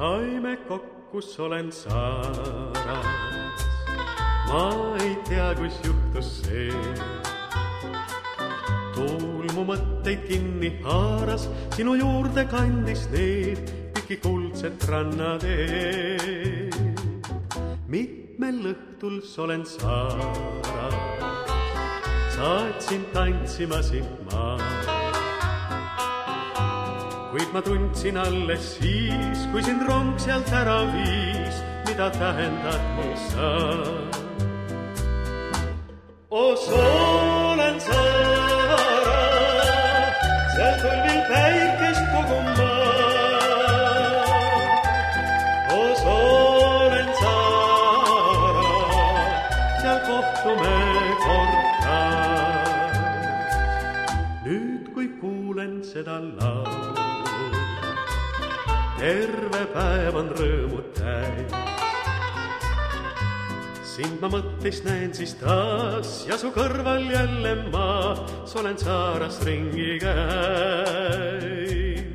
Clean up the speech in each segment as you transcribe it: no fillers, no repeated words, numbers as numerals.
saime kokku, olen saaras. Ma ei tea, kus juhtus see. Tuul mu mõtteid kinni haaras, sinu juurde kandis need piki kuldset rannateed. Mitmel õhtul olen saaras, saatsin tantsima sind ma. Kuid ma tundsin alles siis, kui sind rong sealt ära viis, mida tähendad mu sa. O olen saaras, seal tulvil päikest kogu maa. O olen saaras, seal kohtume kordas. Nüüd, kui kuulen seda laulu, terve päev on rõõmu täis. Sind ma mõttis näen siis taas ja su kõrval jälle ma olen saaras ringi käin.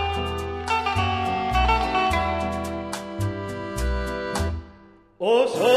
O